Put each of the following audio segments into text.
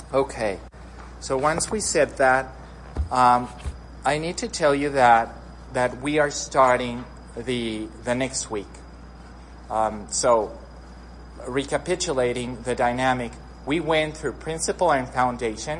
Okay, so once we said that, I need to tell you that we are starting the next week. So recapitulating the dynamic, we went through principle and foundation,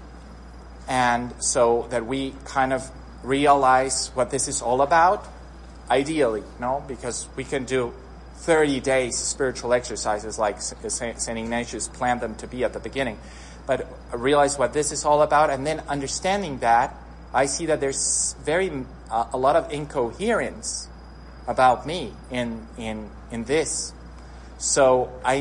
and so that we kind of realize what this is all about, ideally, no? Because we can do 30 days spiritual exercises like St. Ignatius planned them to be at the beginning. But realize what this is all about, and then understanding that, I see that there's a lot of incoherence about me in this. So I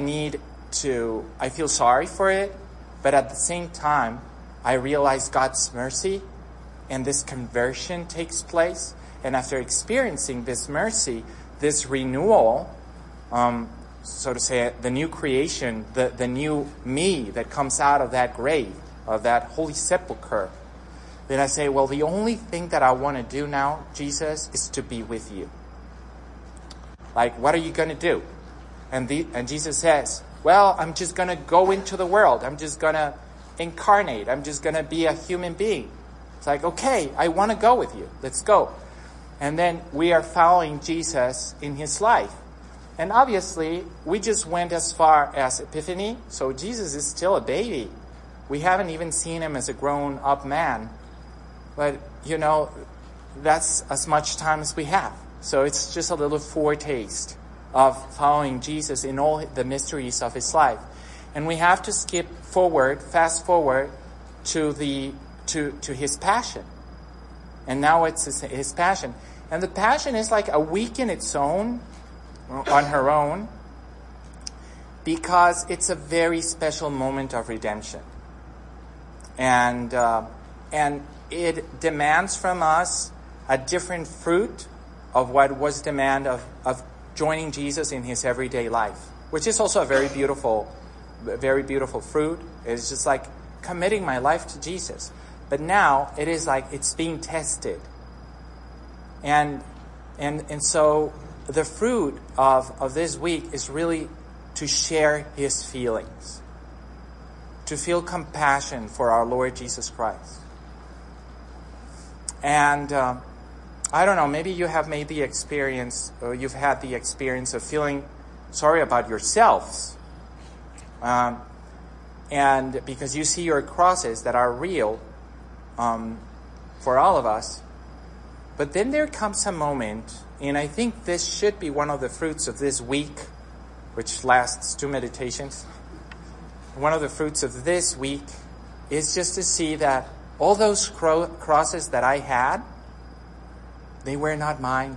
feel sorry for it, but at the same time, I realize God's mercy, and this conversion takes place. And after experiencing this mercy, this renewal, so to say, the new creation, the new me that comes out of that grave, of that holy sepulcher, then I say, well, the only thing that I want to do now, Jesus, is to be with you. Like, what are you going to do? And Jesus says, well, I'm just going to go into the world. I'm just going to incarnate. I'm just going to be a human being. It's like, okay, I want to go with you. Let's go. And then we are following Jesus in his life. And obviously, we just went as far as Epiphany, so Jesus is still a baby. We haven't even seen him as a grown-up man. But, that's as much time as we have. So it's just a little foretaste of following Jesus in all the mysteries of his life. And we have to fast forward to his passion. And now it's his passion. And the passion is like a week in its own, on her own, because it's a very special moment of redemption. And it demands from us a different fruit of what was demand of joining Jesus in his everyday life, which is also a very beautiful fruit. It's just like committing my life to Jesus. But now it is like it's being tested. And so the fruit of this week is really to share his feelings, to feel compassion for our Lord Jesus Christ. And I don't know, maybe you have made the experience, or you've had the experience of feeling sorry about yourselves. And because you see your crosses that are real for all of us. But then there comes a moment, and I think this should be one of the fruits of this week, which lasts 2 meditations. One of the fruits of this week is just to see that all those crosses that I had, they were not mine.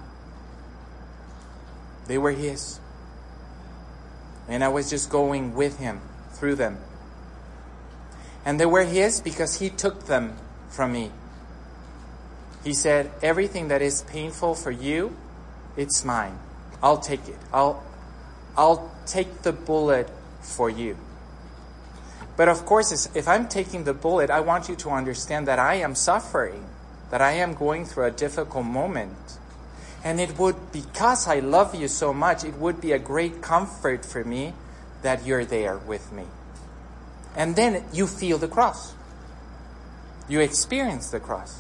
They were his. And I was just going with him through them. And they were his because he took them from me. He said, everything that is painful for you, it's mine. I'll take it. I'll take the bullet for you. But of course, if I'm taking the bullet, I want you to understand that I am suffering, that I am going through a difficult moment. And because I love you so much, it would be a great comfort for me that you're there with me. And then you feel the cross. You experience the cross.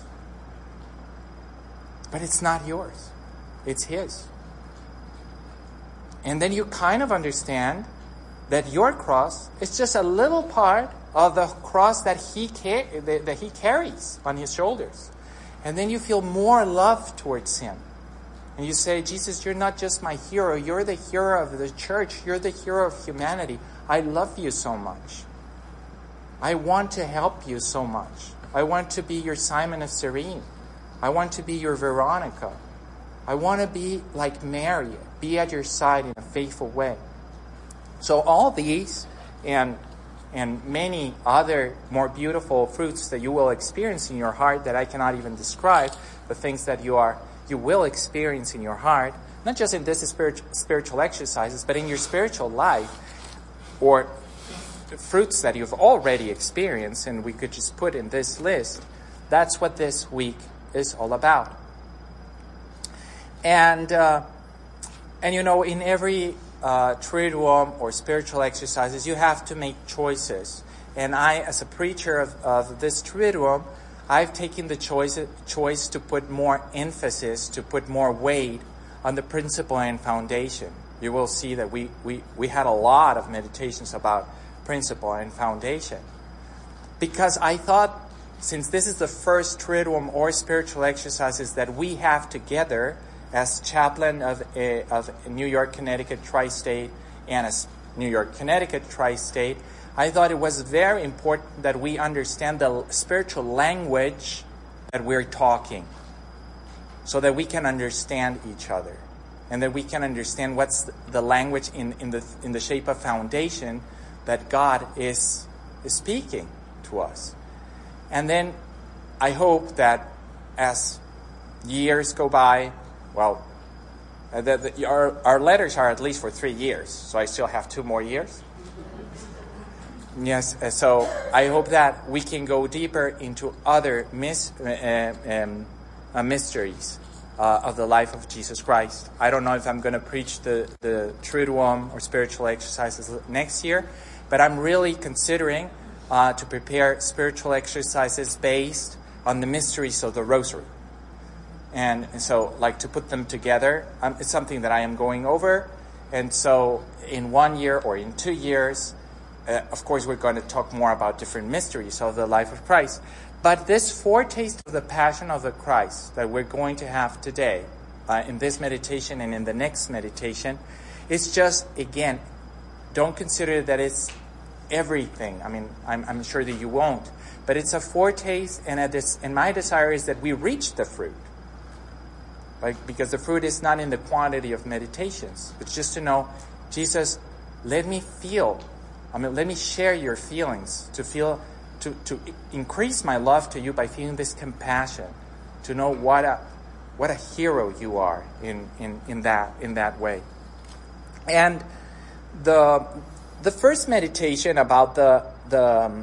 But it's not yours. It's his. And then you kind of understand that your cross is just a little part of the cross that he carries on his shoulders. And then you feel more love towards him. And you say, Jesus, you're not just my hero. You're the hero of the church. You're the hero of humanity. I love you so much. I want to help you so much. I want to be your Simon of Cyrene. I want to be your Veronica. I want to be like Mary, be at your side in a faithful way. So all these and many other more beautiful fruits that you will experience in your heart that I cannot even describe, the things that you will experience in your heart, not just in this spiritual exercises, but in your spiritual life, or fruits that you've already experienced, and we could just put in this list. That's what this week is all about. And in every Triduum or spiritual exercises, you have to make choices. And I, as a preacher of this Triduum, I've taken the choice to put more emphasis, to put more weight on the principle and foundation. You will see that we had a lot of meditations about principle and foundation. Because I thought, since this is the first Triduum or spiritual exercises that we have together as chaplain of New York, Connecticut Tri-State and as New York, Connecticut Tri-State, I thought it was very important that we understand the spiritual language that we're talking so that we can understand each other and that we can understand what's the language in the shape of foundation that God is speaking to us. And then I hope that as years go by, well, our letters are at least for 3 years, so I still have 2 more years. Yes, so I hope that we can go deeper into other mysteries of the life of Jesus Christ. I don't know if I'm going to preach the Triduum or spiritual exercises next year, but I'm really considering to prepare spiritual exercises based on the mysteries of the Rosary. And so, like, to put them together, it's something that I am going over. And so, in 1 year or in 2 years, of course, we're going to talk more about different mysteries of the life of Christ. But this foretaste of the Passion of the Christ that we're going to have today, in this meditation and in the next meditation, is just, again, don't consider that it's everything. I mean, I'm sure that you won't. But it's a foretaste, and my desire is that we reach the fruit. Because the fruit is not in the quantity of meditations. It's just to know, Jesus, let me feel. Let me share your feelings, to increase my love to you by feeling this compassion, to know what a hero you are in that way. And the first meditation about the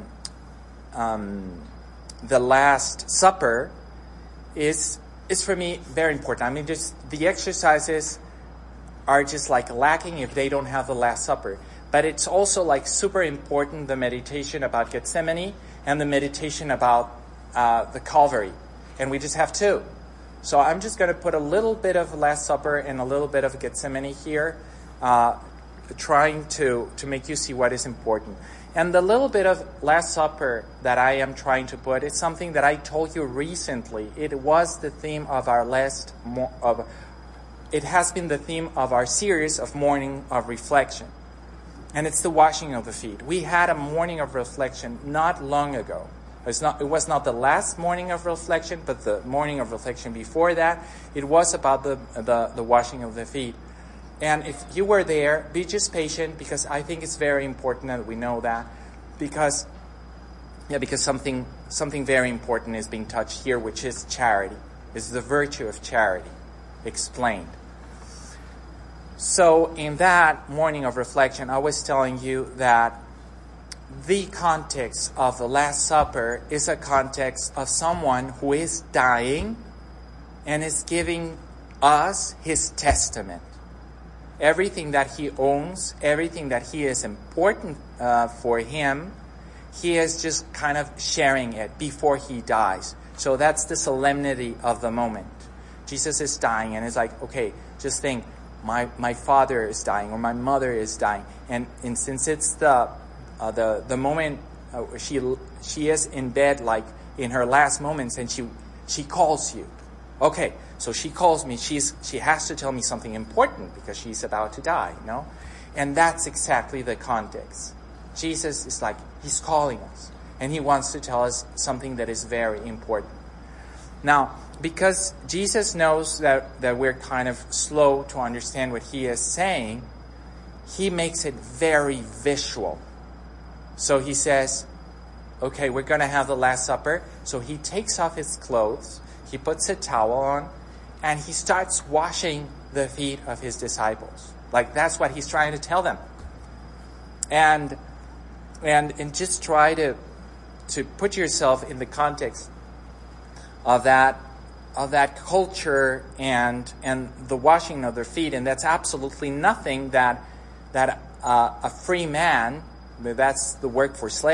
Last Supper is for me very important. I mean, just the exercises are just like lacking if they don't have the Last Supper. But it's also like super important, the meditation about Gethsemane and the meditation about the Calvary. And we just have 2. So I'm just going to put a little bit of Last Supper and a little bit of Gethsemane here, trying to make you see what is important. And the little bit of Last Supper that I am trying to put is something that I told you recently. It was the theme of our it has been the theme of our series of Morning of Reflection. And it's the washing of the feet. We had a morning of reflection not long ago. It was not the last morning of reflection, but the morning of reflection before that. It was about the washing of the feet. And if you were there, be just patient, because I think it's very important that we know that. Because something very important is being touched here, which is charity. It's the virtue of charity explained. So in that morning of reflection, I was telling you that the context of the Last Supper is a context of someone who is dying and is giving us his testament. Everything that he owns, everything that he is important for him, he is just kind of sharing it before he dies. So that's the solemnity of the moment. Jesus is dying, and it's like, okay, just think, my father is dying, or my mother is dying, and since it's the moment she is in bed, like in her last moments, and she calls you. Okay, so she calls me. She has to tell me something important because she's about to die, you know, and that's exactly the context. Jesus is like, he's calling us, and he wants to tell us something that is very important. Now, because Jesus knows that we're kind of slow to understand what he is saying, he makes it very visual. So he says, okay, we're going to have the Last Supper. So he takes off his clothes, he puts a towel on, and he starts washing the feet of his disciples. Like, that's what he's trying to tell them. And just try to put yourself in the context of that culture and the washing of their feet. And that's absolutely nothing that a free man, that's the work for slaves,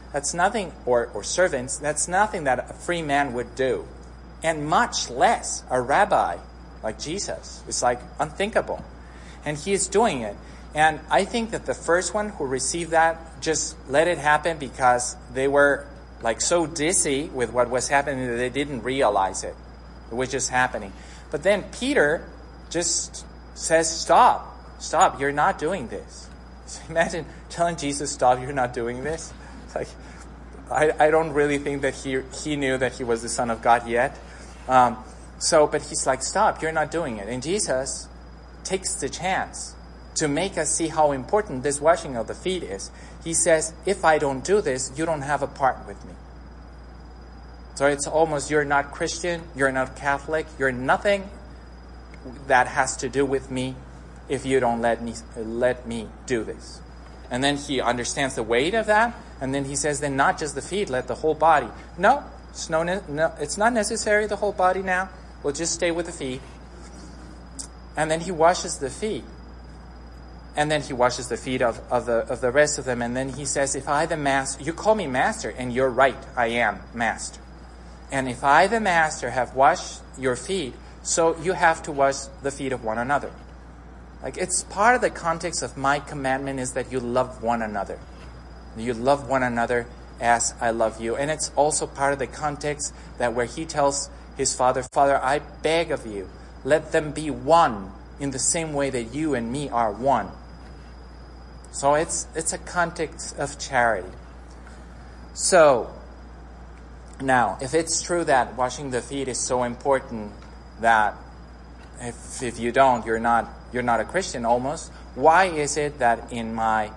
That's nothing, or servants, that's nothing that a free man would do. And much less a rabbi like Jesus. It's like unthinkable. And he is doing it. And I think that the first one who received that just let it happen because they were like so dizzy with what was happening that they didn't realize it. It was just happening. But then Peter just says, stop, you're not doing this. So imagine telling Jesus, stop, you're not doing this. It's like, I don't really think that he knew that he was the Son of God yet. But he's like, stop, you're not doing it. And Jesus takes the chance to make us see how important this washing of the feet is. He says, if I don't do this, you don't have a part with me. So it's almost, you're not Christian, you're not Catholic, you're nothing that has to do with me if you don't let me do this. And then he understands the weight of that, and then he says, then not just the feet, let the whole body. No, it's not necessary, the whole body now. We'll just stay with the feet. And then he washes the feet. And then he washes the feet of the rest of them. And then he says, if I the master, you call me master, and you're right, I am master. And if I the master have washed your feet, so you have to wash the feet of one another. Like, it's part of the context of my commandment is that you love one another. You love one another as I love you. And it's also part of the context that where he tells his Father, Father, I beg of you, let them be one in the same way that you and me are one. So it's a context of charity. So, now, if it's true that washing the feet is so important that if you don't, you're not a Christian almost, why is it that in my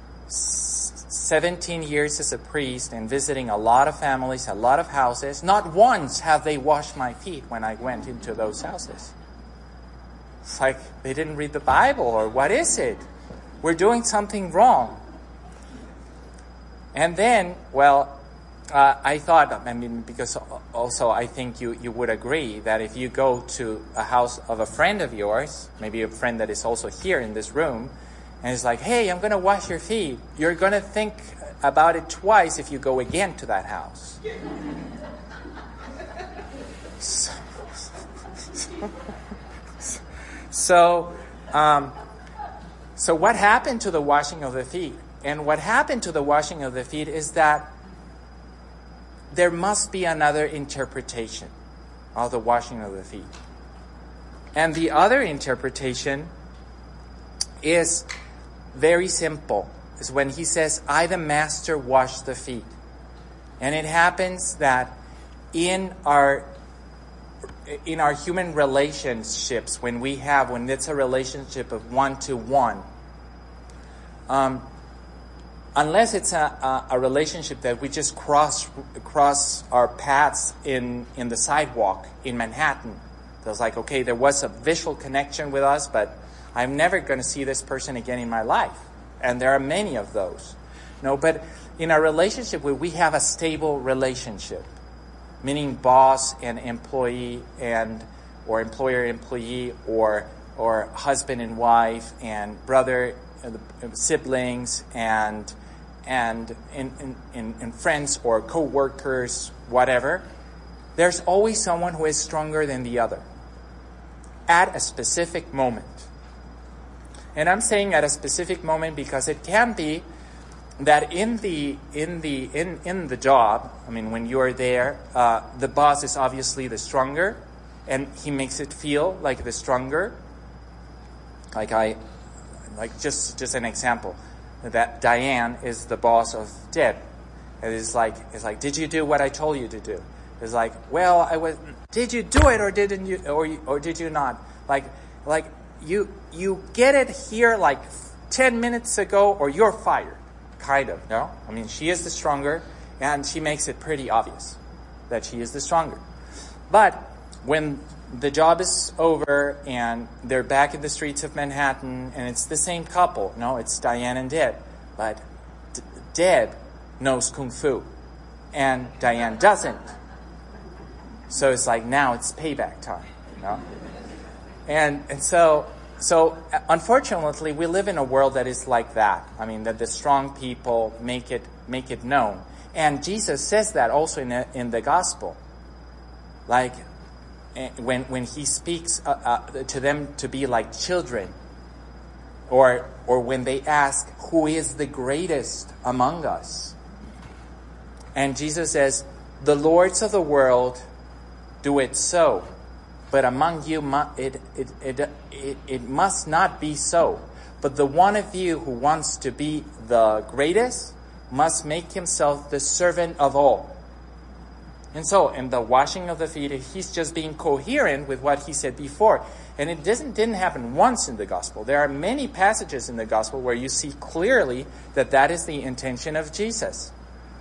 17 years as a priest and visiting a lot of families, a lot of houses, not once have they washed my feet when I went into those houses? It's like they didn't read the Bible, or what is it? We're doing something wrong. And then, I thought, because also I think you would agree that if you go to a house of a friend of yours, maybe a friend that is also here in this room, and it's like, hey, I'm going to wash your feet, you're going to think about it twice if you go again to that house. So what happened to the washing of the feet? And what happened to the washing of the feet is that there must be another interpretation of the washing of the feet. And the other interpretation is very simple. It's when he says, I the master wash the feet. And it happens that in our human relationships, when it's a relationship of one-to-one, unless it's a relationship that we just cross our paths in the sidewalk in Manhattan. It's like, okay, there was a visual connection with us, but I'm never going to see this person again in my life. And there are many of those. No, but in a relationship where we have a stable relationship, meaning boss and employee or employer-employee or husband and wife and brother, siblings and in friends or co-workers, whatever, there's always someone who is stronger than the other at a specific moment. And I'm saying at a specific moment because it can be that in the job, when you are there, the boss is obviously the stronger, and he makes it feel like the stronger. Just an example, that Diane is the boss of Deb. And it's like, did you do what I told you to do? It's like, did you do it or didn't you, or did you not? Like you get it here like 10 minutes ago or you're fired. Kind of, no? She is the stronger, and she makes it pretty obvious that she is the stronger. But when the job is over and they're back in the streets of Manhattan and it's the same couple, no, it's Diane and Deb, but Deb knows Kung Fu and Diane doesn't. So it's like, now it's payback time, And so unfortunately, we live in a world that is like that. That the strong people make it known. And Jesus says that also in the gospel. Like, when he speaks to them to be like children, or when they ask, who is the greatest among us? And Jesus says, the lords of the world do it so, but among you it must not be so. But the one of you who wants to be the greatest must make himself the servant of all. And so, in the washing of the feet, he's just being coherent with what he said before. And it didn't happen once in the gospel. There are many passages in the gospel where you see clearly that is the intention of Jesus.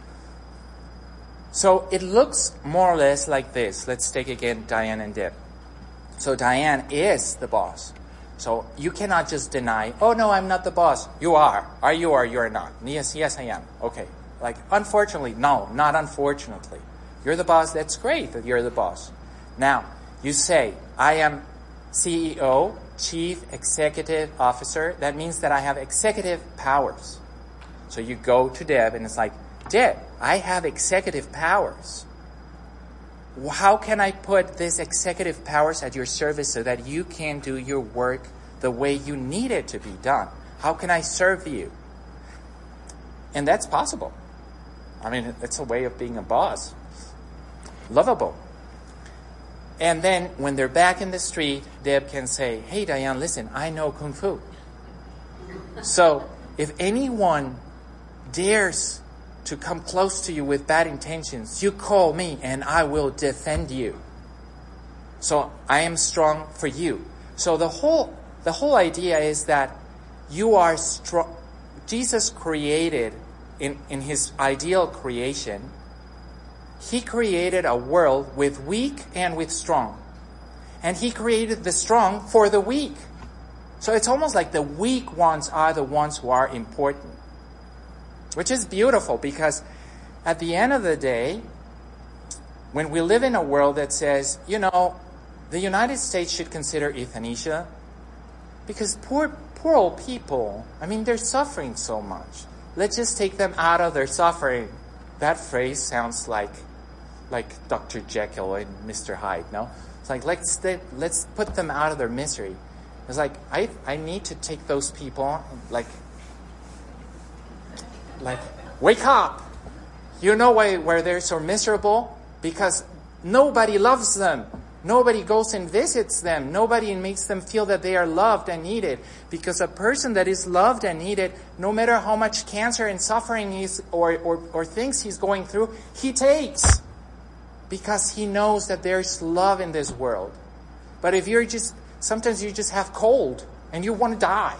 So it looks more or less like this. Let's take again Diane and Deb. So Diane is the boss. So you cannot just deny, oh no, I'm not the boss. You are. Are you or you're not? Yes, I am. Okay. Like, unfortunately, no, not unfortunately. You're the boss. That's great that you're the boss. Now, you say, I am CEO, Chief Executive Officer. That means that I have executive powers. So you go to Deb and it's like, Deb, I have executive powers. How can I put these executive powers at your service so that you can do your work the way you need it to be done? How can I serve you? And that's possible. I mean, it's a way of being a boss. Lovable. And then when they're back in the street, Deb can say, hey, Diane, listen, I know Kung Fu. So if anyone dares to come close to you with bad intentions, you call me and I will defend you. So I am strong for you. So the whole idea is that you are strong. Jesus created in his ideal creation, he created a world with weak and with strong. And he created the strong for the weak. So it's almost like the weak ones are the ones who are important. Which is beautiful because at the end of the day, when we live in a world that says, the United States should consider euthanasia because poor old people, they're suffering so much. Let's just take them out of their suffering. That phrase sounds like Dr. Jekyll and Mr. Hyde, no? It's like, let's put them out of their misery. It's like, I need to take those people, like, wake up! You know why they're so miserable? Because nobody loves them. Nobody goes and visits them. Nobody makes them feel that they are loved and needed. Because a person that is loved and needed, no matter how much cancer and suffering he's or things he's going through, he takes. Because he knows that there's love in this world. But if sometimes you just have cold and you want to die.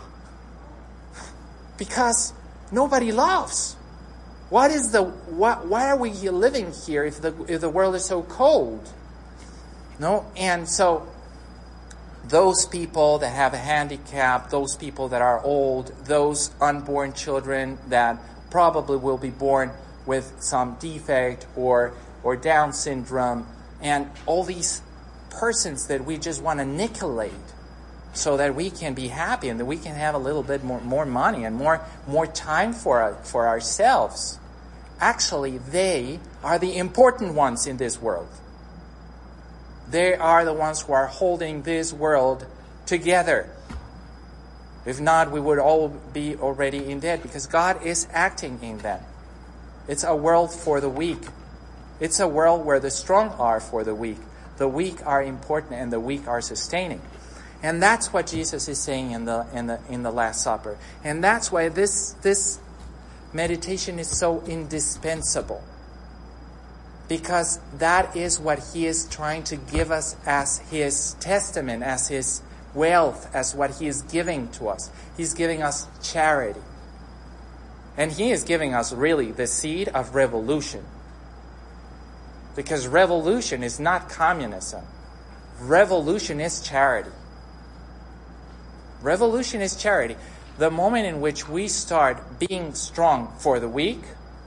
Because nobody loves. Why are we living here if the world is so cold? No? And so those people that have a handicap, those people that are old, those unborn children that probably will be born with some defect or Down syndrome, and all these persons that we just want to annihilate so that we can be happy and that we can have a little bit more money and more time for ourselves. Actually, they are the important ones in this world. They are the ones who are holding this world together. If not, we would all be already in debt because God is acting in them. It's a world for the weak. It's a world where the strong are for the weak. The weak are important and the weak are sustaining. And that's what Jesus is saying in the Last Supper. And that's why this meditation is so indispensable. Because that is what he is trying to give us as his testament, as his wealth, as what he is giving to us. He's giving us charity. And he is giving us really the seed of revolution. Because revolution is not communism. Revolution is charity. Revolution is charity. The moment in which we start being strong for the weak,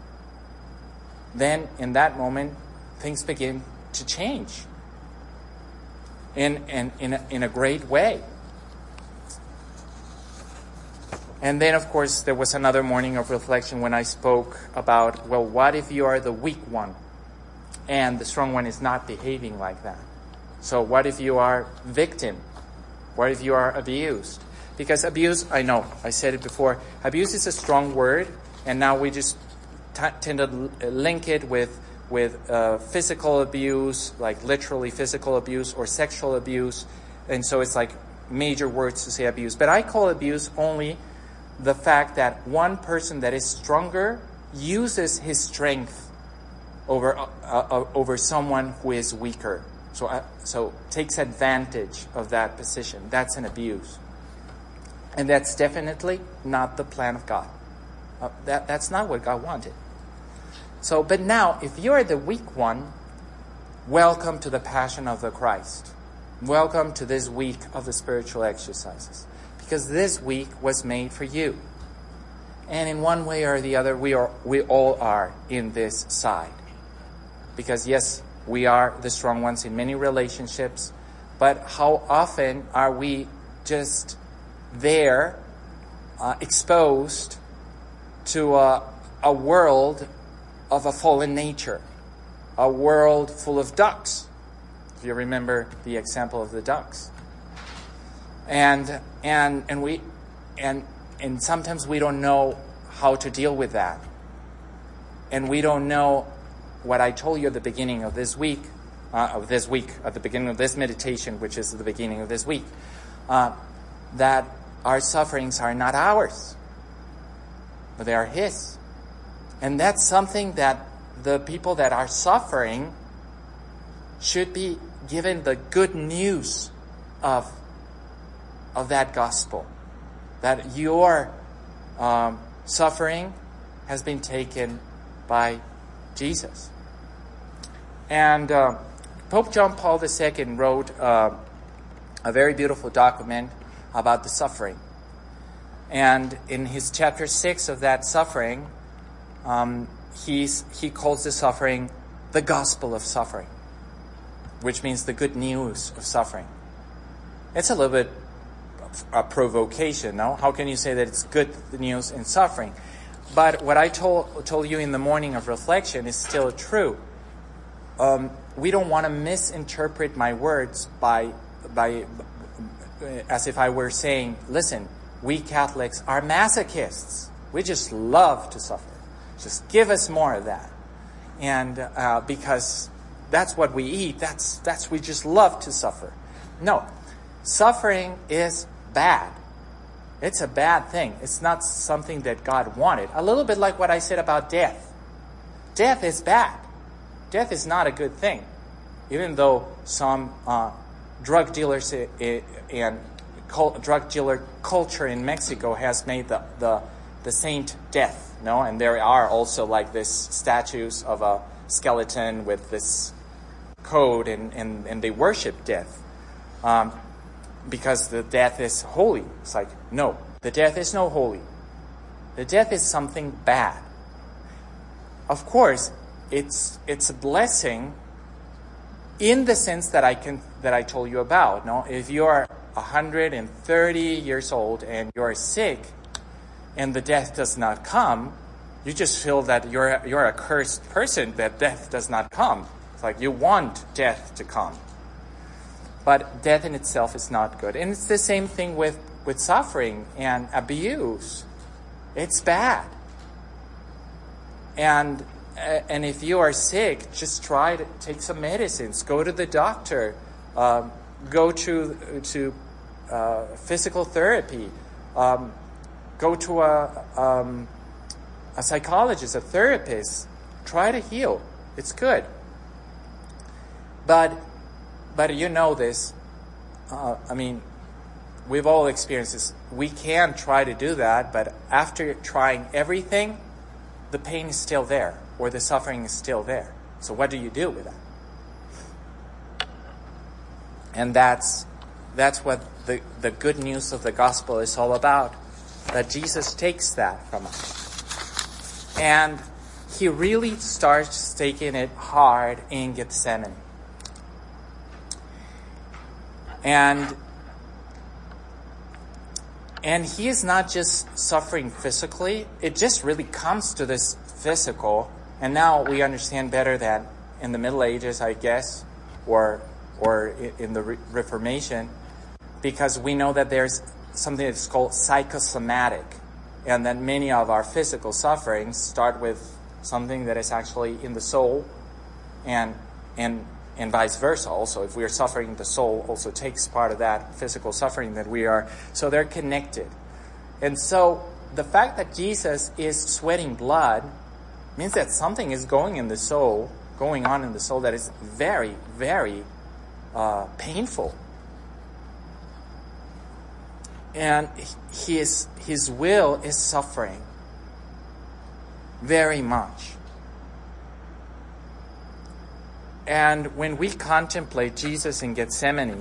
then in that moment, things begin to change in a great way. And then, of course, there was another morning of reflection when I spoke about, well, what if you are the weak one and the strong one is not behaving like that? So what if you are victim? What if you are abused? Because abuse, I know, I said it before, abuse is a strong word, and now we just tend to link it with physical abuse, like literally physical abuse, or sexual abuse, and so it's like major words to say abuse. But I call abuse only the fact that one person that is stronger uses his strength over someone who is weaker. So takes advantage of that position. That's an abuse. And that's definitely not the plan of God. That's not what God wanted. So, but now, if you're the weak one, welcome to the Passion of the Christ. Welcome to this week of the spiritual exercises. Because this week was made for you. And in one way or the other, we all are in this side. Because yes, we are the strong ones in many relationships, but how often are we just there, exposed to a world of a fallen nature, a world full of ducks? If you remember the example of the ducks, and sometimes we don't know how to deal with that, and we don't know what I told you at the beginning of this week, at the beginning of this meditation, which is the beginning of this week, that our sufferings are not ours, but they are His. And that's something that the people that are suffering should be given the good news of that gospel, that your suffering has been taken by Jesus. And Pope John Paul II wrote a very beautiful document about the suffering. And in his chapter 6 of that suffering, he calls the suffering the gospel of suffering, which means the good news of suffering. It's a little bit a provocation, no? How can you say that it's good news in suffering? But what I told you in the morning of reflection is still true. We don't want to misinterpret my words by as if I were saying, listen, we Catholics are masochists. We just love to suffer. Just give us more of that. And because that's what we eat, that's we just love to suffer. No, suffering is bad. It's a bad thing. It's not something that God wanted. A little bit like what I said about death. Death is bad. Death is not a good thing. Even though some drug dealers and drug dealer culture in Mexico has made the saint death, no? And there are also like this statues of a skeleton with this code, and they worship death. Because the death is holy. It's like, no, the death is no holy. The death is something bad. Of course, it's a blessing in the sense that I told you about. No, if you are 130 years old and you are sick, and the death does not come, you just feel that you're a cursed person that death does not come. It's like you want death to come. But death in itself is not good. And it's the same thing with suffering and abuse. It's bad. And if you are sick, just try to take some medicines. Go to the doctor. Go to physical therapy. Go to a psychologist, a therapist. Try to heal. It's good. But you know this. We've all experienced this. We can try to do that, but after trying everything, the pain is still there, or the suffering is still there. So what do you do with that? And that's what the good news of the gospel is all about. That Jesus takes that from us. And He really starts taking it hard in Gethsemane. And he is not just suffering physically. It just really comes to this physical. And now we understand better that in the Middle Ages, I guess, or in the Reformation, because we know that there's something that's called psychosomatic, and that many of our physical sufferings start with something that is actually in the soul, and vice versa also. If we are suffering, the soul also takes part of that physical suffering that we are. So they're connected. And so the fact that Jesus is sweating blood means that something is going on in the soul that is very, very painful. And his will is suffering very much. And when we contemplate Jesus in Gethsemane,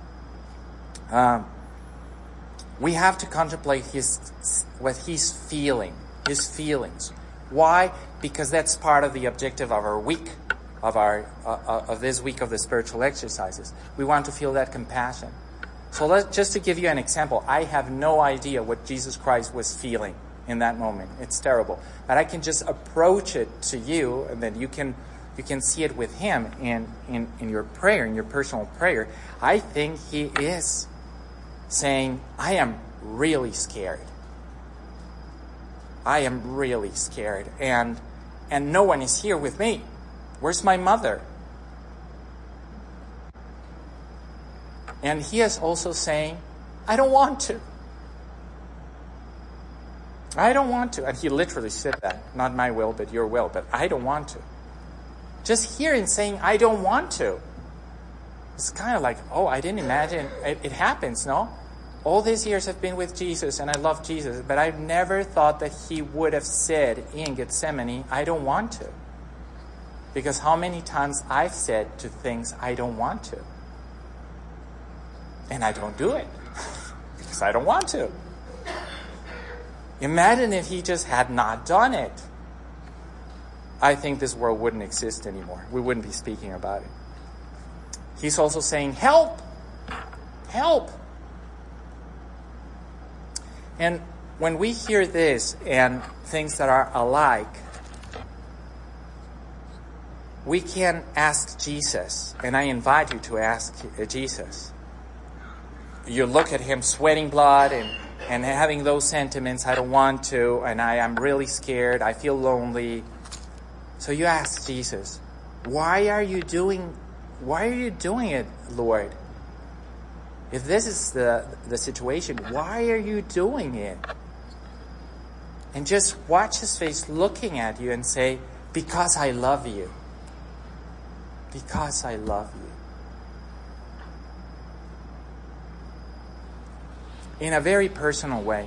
we have to contemplate what he's feeling, his feelings. Why? Because that's part of the objective of our week, of this week of the spiritual exercises. We want to feel that compassion. So just to give you an example, I have no idea what Jesus Christ was feeling in that moment. It's terrible. But I can just approach it to you, and then you can see it with him in your prayer, in your personal prayer. I think he is saying, I am really scared. I am really scared. And no one is here with me. Where's my mother? And he is also saying, I don't want to. I don't want to. And he literally said that. Not my will, but your will. But I don't want to. Just hearing saying, I don't want to. It's kind of like, oh, I didn't imagine. It happens, no? All these years I've been with Jesus and I love Jesus. But I've never thought that he would have said in Gethsemane, I don't want to. Because how many times I've said to things, I don't want to. And I don't do it. Because I don't want to. Imagine if he just had not done it. I think this world wouldn't exist anymore. We wouldn't be speaking about it. He's also saying, help! Help! And when we hear this and things that are alike, we can ask Jesus. And I invite you to ask Jesus. You look at him sweating blood and having those sentiments, I don't want to, and I am really scared, I feel lonely. So you ask Jesus, why are you doing it, Lord? If this is the situation, why are you doing it? And just watch his face looking at you and say, because I love you. Because I love you. In a very personal way.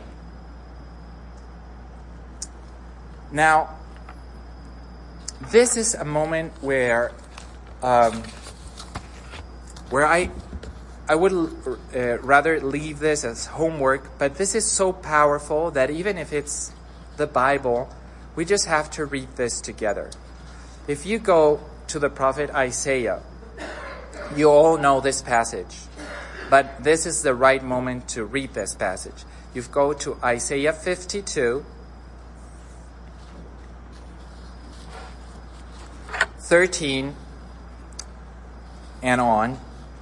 Now, this is a moment where I would rather leave this as homework, but this is so powerful that even if it's the Bible, we just have to read this together. If you go to the prophet Isaiah, you all know this passage. But this is the right moment to read this passage. You go to Isaiah 52, 13, and on.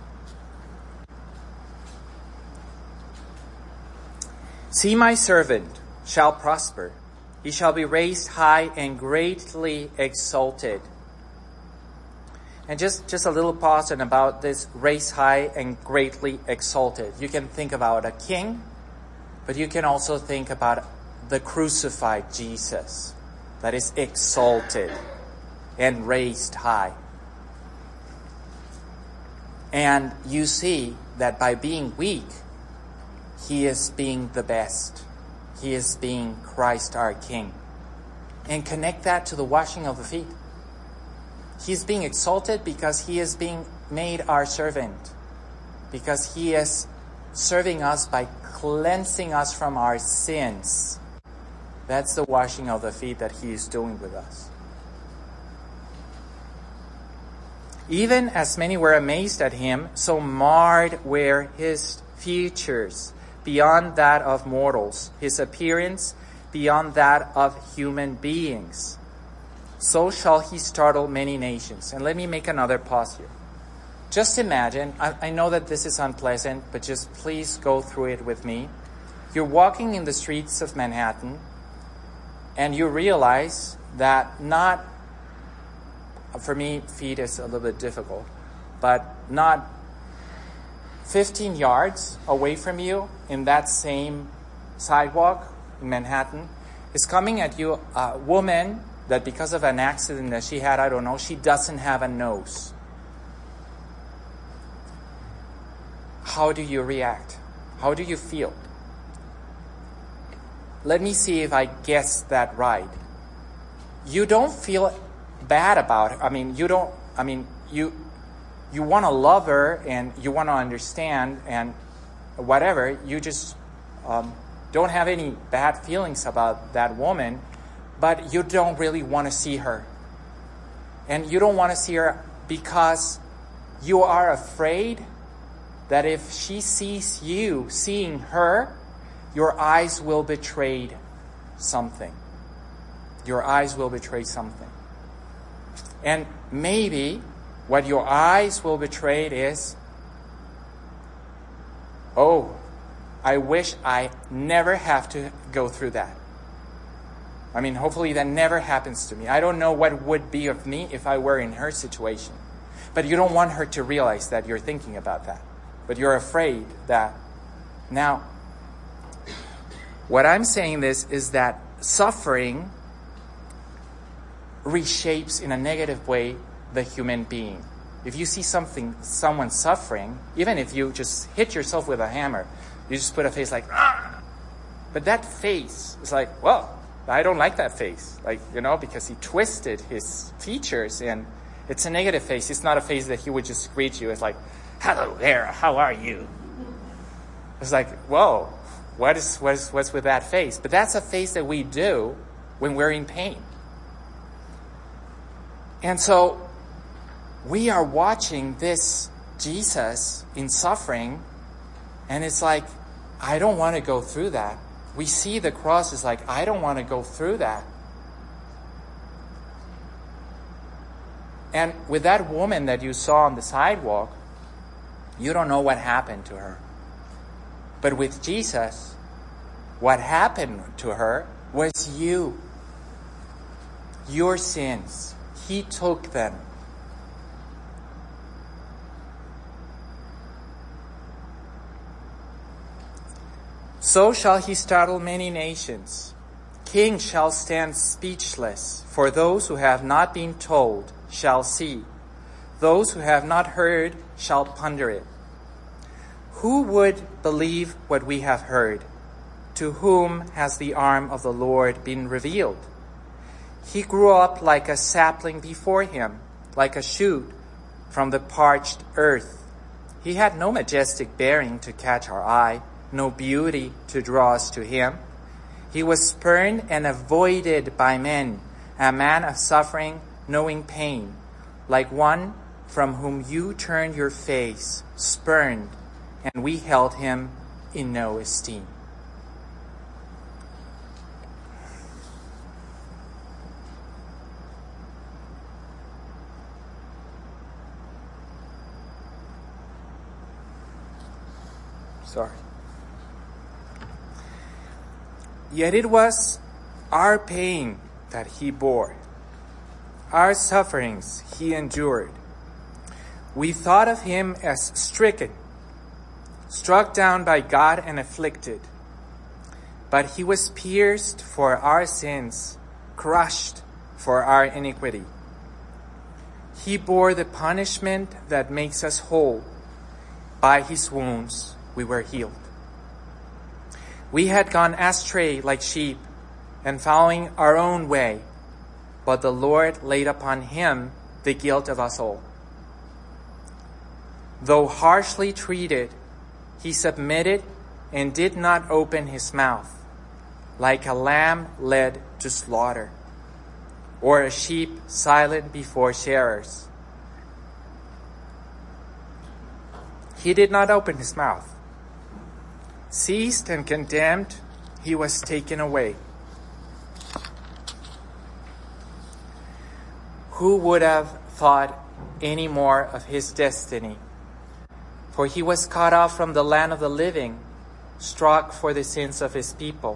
See, my servant shall prosper. He shall be raised high and greatly exalted. And just a little pause on about this raised high and greatly exalted. You can think about a king, but you can also think about the crucified Jesus that is exalted and raised high. And you see that by being weak, he is being the best. He is being Christ our King. And connect that to the washing of the feet. He's being exalted because he is being made our servant. Because he is serving us by cleansing us from our sins. That's the washing of the feet that he is doing with us. Even as many were amazed at him, so marred were his features. beyond that of mortals, his appearance beyond that of human beings. So shall he startle many nations. And let me make another pause here. Just imagine, I know that this is unpleasant, but just please go through it with me. You're walking in the streets of Manhattan, and you realize that not, for me, feet is a little bit difficult, but not 15 yards away from you in that same sidewalk in Manhattan is coming at you a woman that because of an accident that she had, I don't know, she doesn't have a nose. How do you react? How do you feel? Let me see if I guessed that right. You don't feel bad about it. You want to love her and you want to understand and whatever. You just don't have any bad feelings about that woman, but you don't really want to see her. And you don't want to see her because you are afraid that if she sees you seeing her, your eyes will betray something. Your eyes will betray something. And maybe what your eyes will betray is, oh, I wish I never have to go through that. I mean, hopefully that never happens to me. I don't know what would be of me if I were in her situation. But you don't want her to realize that you're thinking about that. But you're afraid that. Now, what I'm saying this is that suffering reshapes in a negative way the human being. If you see someone suffering, even if you just hit yourself with a hammer, you just put a face like, ah! But that face is like, well, I don't like that face. Because he twisted his features and it's a negative face. It's not a face that he would just greet you. It's like, hello there, how are you? It's like, whoa, what's with that face? But that's a face that we do when we're in pain. And so we are watching this Jesus in suffering, and it's like, I don't want to go through that. We see the cross is like, I don't want to go through that. And with that woman that you saw on the sidewalk, you don't know what happened to her. But with Jesus, what happened to her was you. Your sins. He took them. So shall he startle many nations. Kings shall stand speechless, for those who have not been told shall see. Those who have not heard shall ponder it. Who would believe what we have heard? To whom has the arm of the Lord been revealed? He grew up like a sapling before him, like a shoot from the parched earth. He had no majestic bearing to catch our eye, no beauty to draw us to him. He was spurned and avoided by men, a man of suffering, knowing pain, like one from whom you turned your face, spurned, and we held him in no esteem. Sorry. Yet it was our pain that he bore. Our sufferings he endured. We thought of him as stricken, struck down by God and afflicted. But he was pierced for our sins, crushed for our iniquity. He bore the punishment that makes us whole. By his wounds we were healed. We had gone astray like sheep and following our own way, but the Lord laid upon him the guilt of us all. Though harshly treated, he submitted and did not open his mouth, like a lamb led to slaughter, or a sheep silent before shearers. He did not open his mouth. seized and condemned, he was taken away. Who would have thought any more of his destiny? For he was cut off from the land of the living, struck for the sins of his people.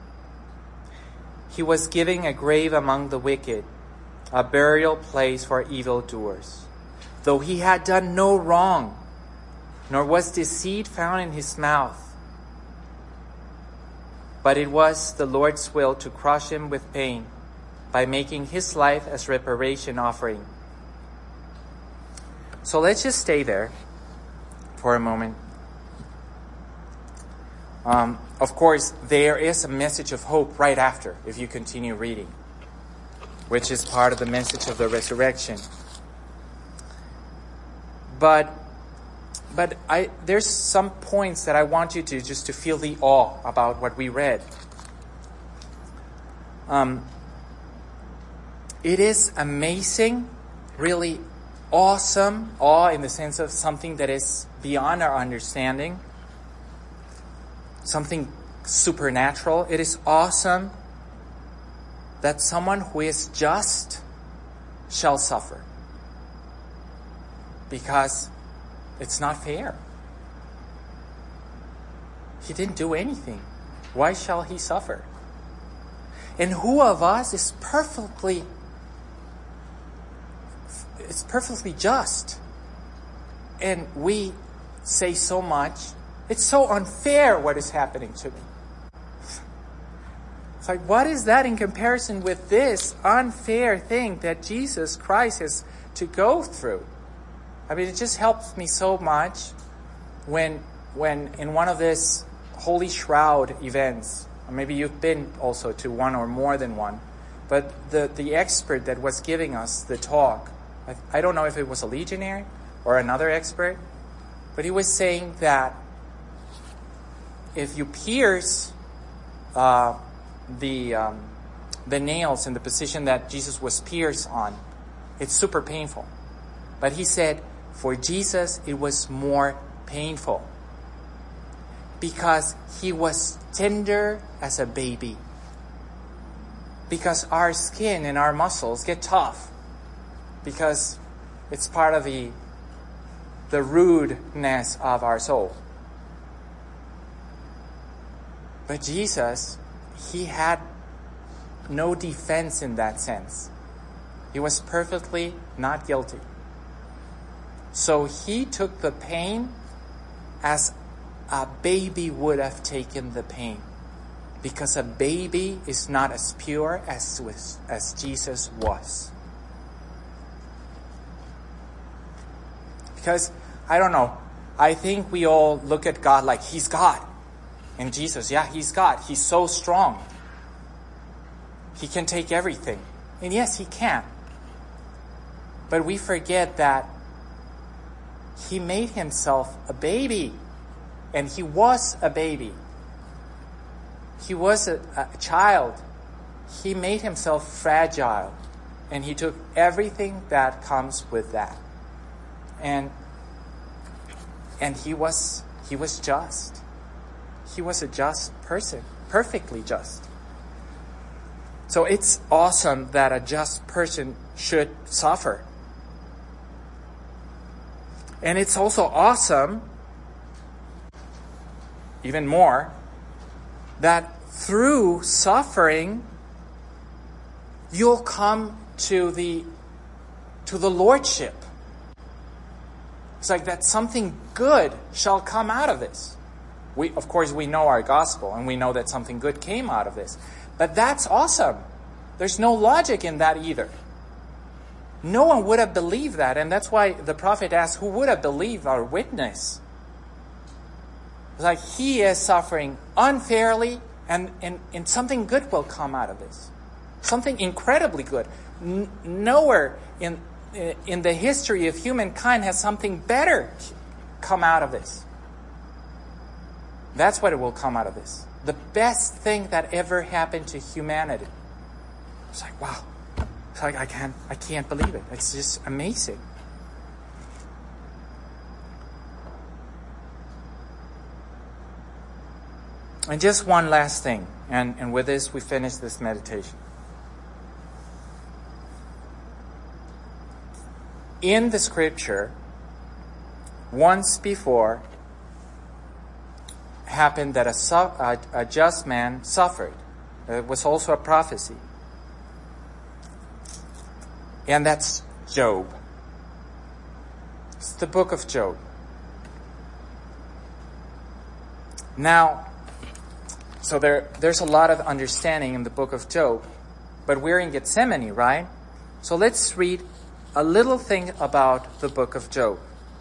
He was given a grave among the wicked, a burial place for evildoers. Though he had done no wrong, nor was deceit found in his mouth. But it was the Lord's will to crush him with pain by making his life as reparation offering. So let's just stay there for a moment. Of course, there is a message of hope right after, if you continue reading, which is part of the message of the resurrection. But there's some points that I want you to just to feel the awe about what we read. It is amazing, really awesome, awe in the sense of something that is beyond our understanding, something supernatural. It is awesome that someone who is just shall suffer, because it's not fair. He didn't do anything. Why shall he suffer? And who of us is perfectly just? And we say so much, it's so unfair what is happening to me. It's like, what is that in comparison with this unfair thing that Jesus Christ has to go through? I mean, it just helps me so much when in one of these Holy Shroud events, or maybe you've been also to one or more than one, but the expert that was giving us the talk, I don't know if it was a legionary or another expert, but he was saying that if you pierce the nails in the position that Jesus was pierced on, it's super painful. But he said, for Jesus, it was more painful because he was tender as a baby. Because our skin and our muscles get tough because it's part of the rudeness of our soul. But Jesus, he had no defense in that sense. He was perfectly not guilty. So he took the pain as a baby would have taken the pain. Because a baby is not as pure as Jesus was. Because, I don't know, I think we all look at God like he's God. And Jesus, yeah, he's God. He's so strong. He can take everything. And yes, he can. But we forget that he made himself a baby. And he was a baby. He was a child. He made himself fragile. And he took everything that comes with that. And he was just. He was a just person. Perfectly just. So it's awesome that a just person should suffer. And it's also awesome, even more, that through suffering, you'll come to the Lordship. It's like that something good shall come out of this. Of course, we know our gospel, and we know that something good came out of this. But that's awesome. There's no logic in that either. No one would have believed that, and that's why the prophet asked, who would have believed our witness? It's like he is suffering unfairly, and something good will come out of this. Something incredibly good. Nowhere in the history of humankind has something better come out of this. That's what it will come out of this. The best thing that ever happened to humanity. It's like, wow. It's like, I can't believe it. It's just amazing. And just one last thing, and with this we finish this meditation. In the scripture, once before, happened that a just man suffered. It was also a prophecy. And that's Job. It's the book of Job. Now, so there's a lot of understanding in the book of Job, but we're in Gethsemane, right? So let's read a little thing about the book of Job.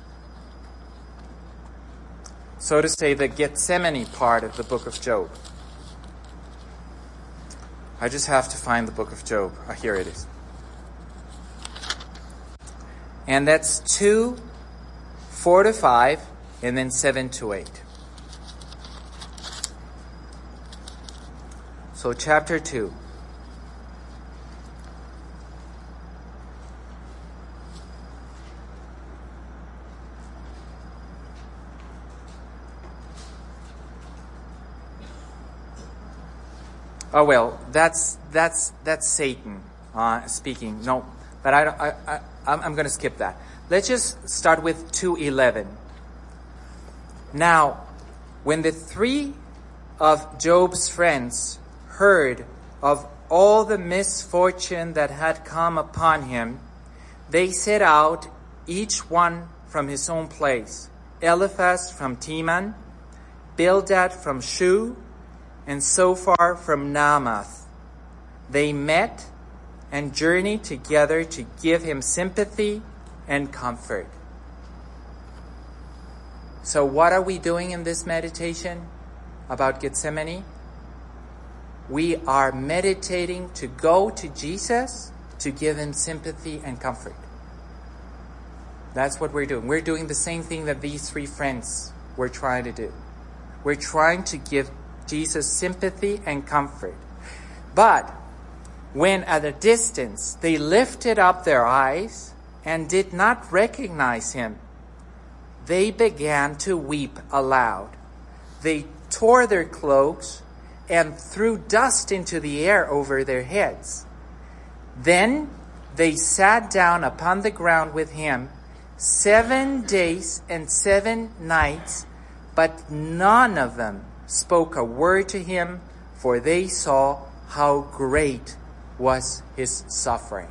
So to say, the Gethsemane part of the book of Job. I just have to find the book of Job. Here it is. And that's 2:4-5, and then 7-8. So chapter 2. Oh well, that's Satan speaking. No, but I'm going to skip that. Let's just start with 2:11. Now, when the three of Job's friends heard of all the misfortune that had come upon him, they set out, each one from his own place. Eliphaz from Teman, Bildad from Shu, and Zophar from Naamath. They met and journeyed together to give him sympathy and comfort. So what are we doing in this meditation about Gethsemane? We are meditating to go to Jesus to give him sympathy and comfort. That's what we're doing. We're doing the same thing that these three friends were trying to do. We're trying to give Jesus sympathy and comfort. But when at a distance they lifted up their eyes and did not recognize him, they began to weep aloud. They tore their cloaks and threw dust into the air over their heads. Then they sat down upon the ground with him 7 days and 7 nights, but none of them spoke a word to him, for they saw how great was his suffering.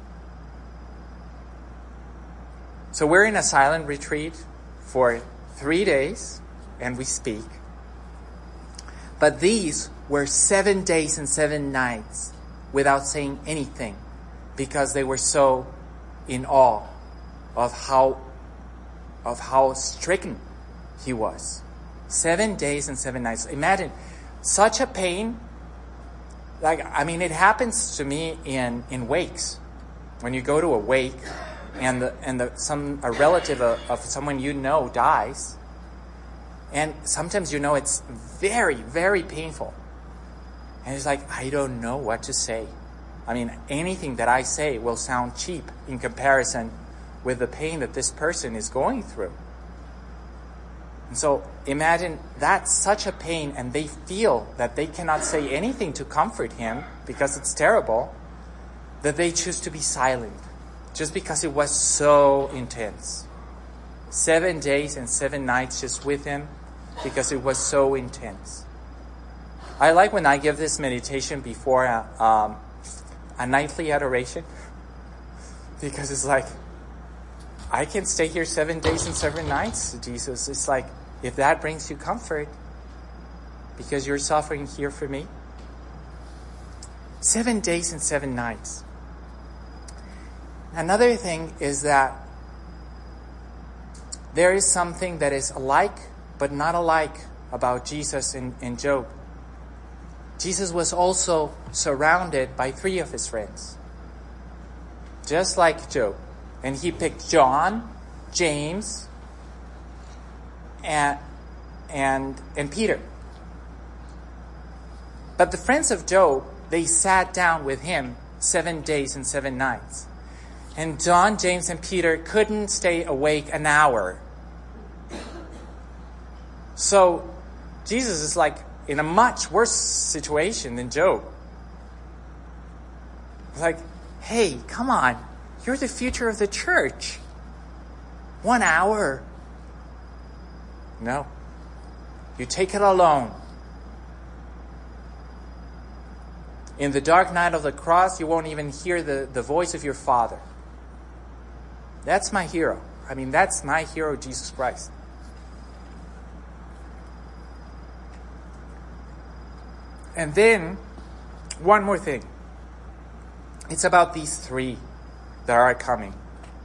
So we're in a silent retreat for 3 days, and we speak. But these were 7 days and 7 nights without saying anything, because they were so in awe of how stricken he was. 7 days and 7 nights. Imagine such a pain. It happens to me in wakes. When you go to a wake and a relative of someone you know dies, and sometimes it's very, very painful. And it's like, I don't know what to say. Anything that I say will sound cheap in comparison with the pain that this person is going through. And so imagine that's such a pain, and they feel that they cannot say anything to comfort him because it's terrible, that they choose to be silent just because it was so intense. 7 days and 7 nights just with him because it was so intense. I like when I give this meditation before a nightly adoration, because it's like, I can stay here 7 days and 7 nights, Jesus. It's like, if that brings you comfort, because you're suffering here for me. 7 days and 7 nights. Another thing is that there is something that is alike but not alike about Jesus in Job. Jesus was also surrounded by 3 of his friends, just like Job. And he picked John, James, and Peter. But the friends of Job, they sat down with him 7 days and 7 nights. And John, James, and Peter couldn't stay awake an hour. So Jesus is like, in a much worse situation than Job. Like, hey, come on. You're the future of the church. 1 hour. No. You take it alone. In the dark night of the cross, you won't even hear the voice of your Father. That's my hero. I mean, that's my hero, Jesus Christ. And then, one more thing. It's about these three that are coming.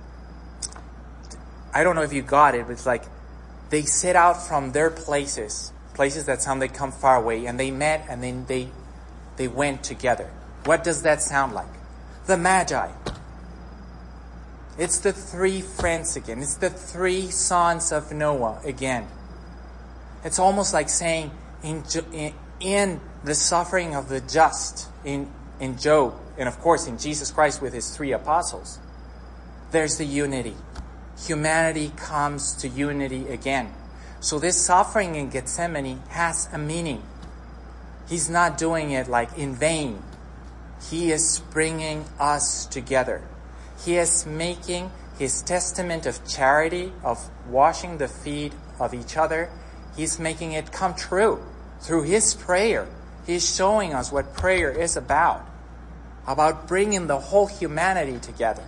I don't know if you got it, but it's like they set out from their places that sound they come far away, and they met, and then they went together. What does that sound like? The Magi. It's the three friends again. It's the three sons of Noah again. It's almost like saying in the suffering of the just, in Job, and of course in Jesus Christ with his three apostles, there's the unity. Humanity comes to unity again. So this suffering in Gethsemane has a meaning. He's not doing it like in vain. He is bringing us together. He is making his testament of charity, of washing the feet of each other. He's making it come true through his prayer. He's showing us what prayer is about bringing the whole humanity together.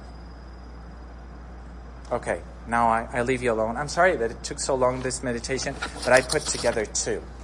Okay, now I leave you alone. I'm sorry that it took so long, this meditation, but I put together two.